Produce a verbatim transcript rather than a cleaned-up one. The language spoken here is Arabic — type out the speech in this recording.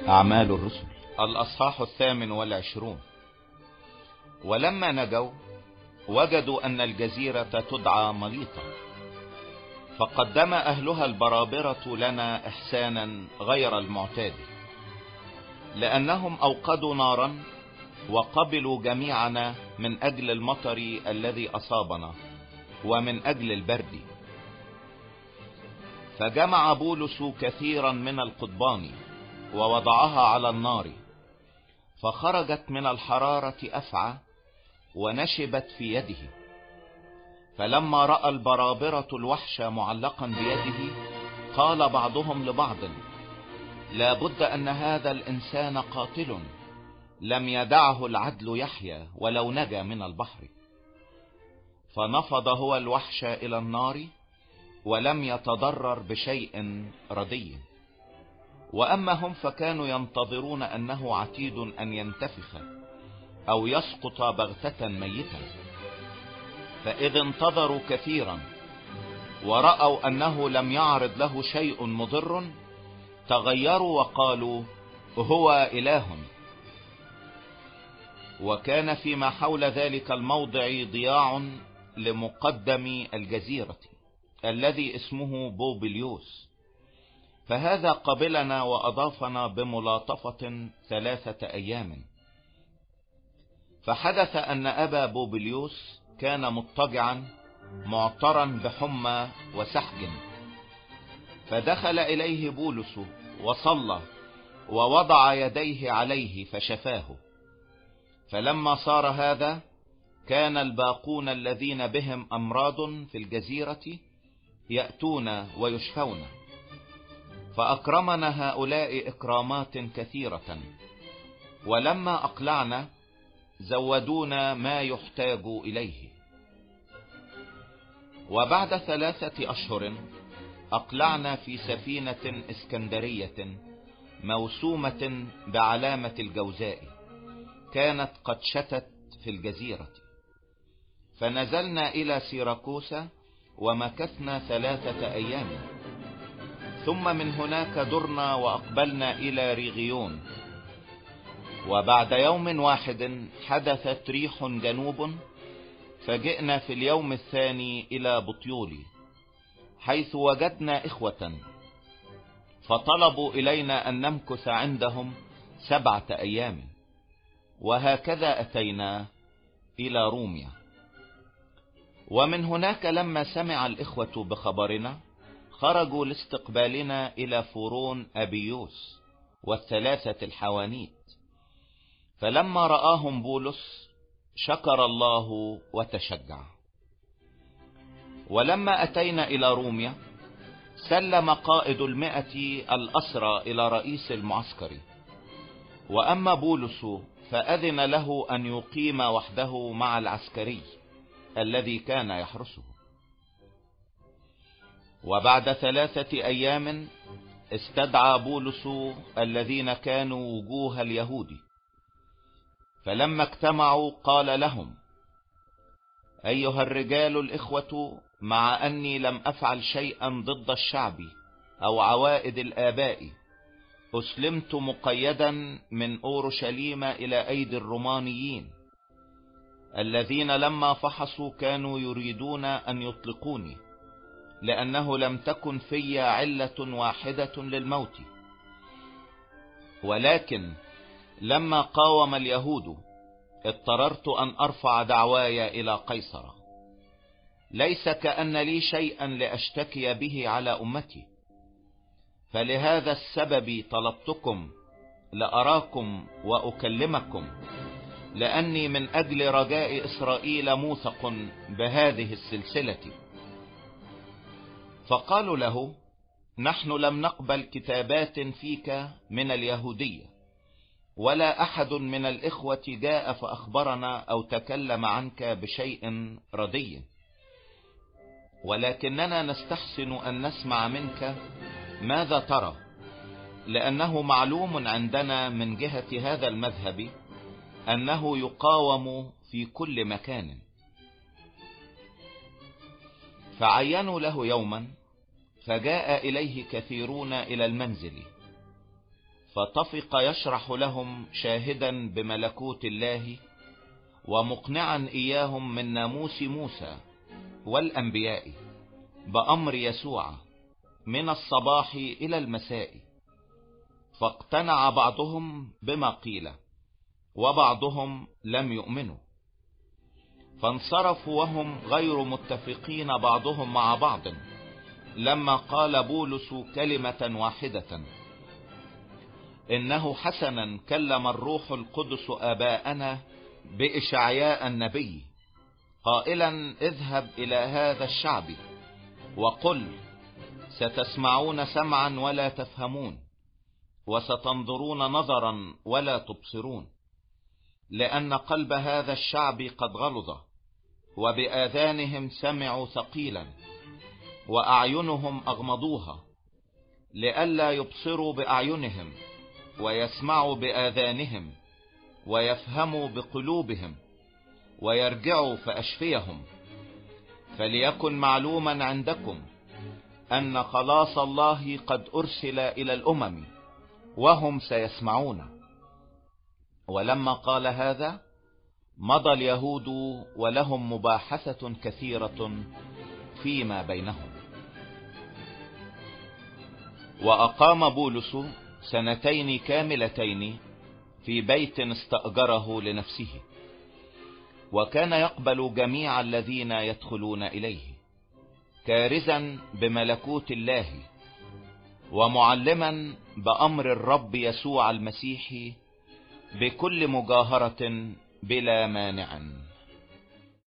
أعمال الرسل الأصحاح الثامن والعشرون. ولما نجوا وجدوا أن الجزيرة تدعى مليطة، فقدم أهلها البرابرة لنا إحسانا غير المعتاد، لأنهم أوقدوا نارا وقبلوا جميعنا من أجل المطر الذي أصابنا ومن أجل البرد. فجمع بولس كثيرا من القضبان ووضعها على النار، فخرجت من الحرارة أفعى ونشبت في يده. فلما رأى البرابرة الوحش معلقا بيده، قال بعضهم لبعض: لا بد أن هذا الإنسان قاتل، لم يدعه العدل يحيى ولو نجا من البحر. فنفض هو الوحش إلى النار ولم يتضرر بشيء ردي. وأما هم فكانوا ينتظرون أنه عتيد أن ينتفخ أو يسقط بغتة ميتا. فإذ انتظروا كثيرا ورأوا أنه لم يعرض له شيء مضر، تغيروا وقالوا: هو إله. وكان فيما حول ذلك الموضع ضياع لمقدم الجزيرة الذي اسمه بوبليوس، فهذا قبلنا وأضافنا بملاطفة ثلاثة أيام. فحدث أن أبا بوبليوس كان مضطجعا معترا بحمى وسحج، فدخل إليه بولس وصلى ووضع يديه عليه فشفاه. فلما صار هذا، كان الباقون الذين بهم أمراض في الجزيرة يأتون ويشفون، فأكرمنا هؤلاء إكرامات كثيرة. ولما أقلعنا زودونا ما يحتاج إليه. وبعد ثلاثة أشهر أقلعنا في سفينة اسكندرية موسومة بعلامة الجوزاء، كانت قد شتت في الجزيرة. فنزلنا إلى سيراكوسا ومكثنا ثلاثة أيام، ثم من هناك درنا وأقبلنا إلى ريغيون. وبعد يوم واحد حدثت ريح جنوب، فجئنا في اليوم الثاني إلى بطيولي، حيث وجدنا إخوة، فطلبوا إلينا أن نمكث عندهم سبعة أيام. وهكذا أتينا إلى روميا. ومن هناك لما سمع الإخوة بخبرنا، خرجوا لاستقبالنا إلى فورون أبيوس والثلاثة الحوانيت. فلما رآهم بولس شكر الله وتشجع. ولما أتينا إلى روميا، سلم قائد المئة الأسرى إلى رئيس المعسكر. وأما بولس فأذن له أن يقيم وحده مع العسكري الذي كان يحرسه. وبعد ثلاثة أيام استدعى بولس الذين كانوا وجوه اليهود، فلما اجتمعوا قال لهم: أيها الرجال الإخوة، مع أني لم أفعل شيئا ضد الشعب أو عوائد الآباء، أسلمت مقيدا من أورشليم إلى أيدي الرومانيين، الذين لما فحصوا كانوا يريدون أن يطلقوني، لأنه لم تكن في علة واحدة للموت. ولكن لما قاوم اليهود اضطررت أن أرفع دعواي إلى قيصر، ليس كأن لي شيئا لأشتكي به على أمتي. فلهذا السبب طلبتكم لأراكم وأكلمكم، لأني من أجل رجاء إسرائيل موثق بهذه السلسلة. فقالوا له: نحن لم نقبل كتابات فيك من اليهودية، ولا أحد من الإخوة جاء فأخبرنا أو تكلم عنك بشيء ردي، ولكننا نستحسن أن نسمع منك ماذا ترى، لأنه معلوم عندنا من جهة هذا المذهب أنه يقاوم في كل مكان. فعينوا له يوما، فجاء إليه كثيرون إلى المنزل، فطفق يشرح لهم شاهدا بملكوت الله ومقنعا إياهم من ناموس موسى والأنبياء بأمر يسوع من الصباح إلى المساء. فاقتنع بعضهم بما قيل وبعضهم لم يؤمنوا، فانصرفوا وهم غير متفقين بعضهم مع بعض، لما قال بولس كلمة واحدة: إنه حسنا كلم الروح القدس آباءنا بإشعياء النبي قائلا: اذهب إلى هذا الشعب وقل: ستسمعون سمعا ولا تفهمون، وستنظرون نظرا ولا تبصرون، لأن قلب هذا الشعب قد غلظ، وبآذانهم سمعوا ثقيلا، وأعينهم أغمضوها، لئلا يبصروا بأعينهم ويسمعوا بآذانهم ويفهموا بقلوبهم ويرجعوا فأشفيهم. فليكن معلوما عندكم أن خلاص الله قد أرسل إلى الأمم وهم سيسمعون. ولما قال هذا مضى اليهود ولهم مباحثة كثيرة فيما بينهم. وأقام بولس سنتين كاملتين في بيت استأجره لنفسه، وكان يقبل جميع الذين يدخلون إليه، كارزا بملكوت الله ومعلما بأمر الرب يسوع المسيح بكل مجاهرة بلا مانع.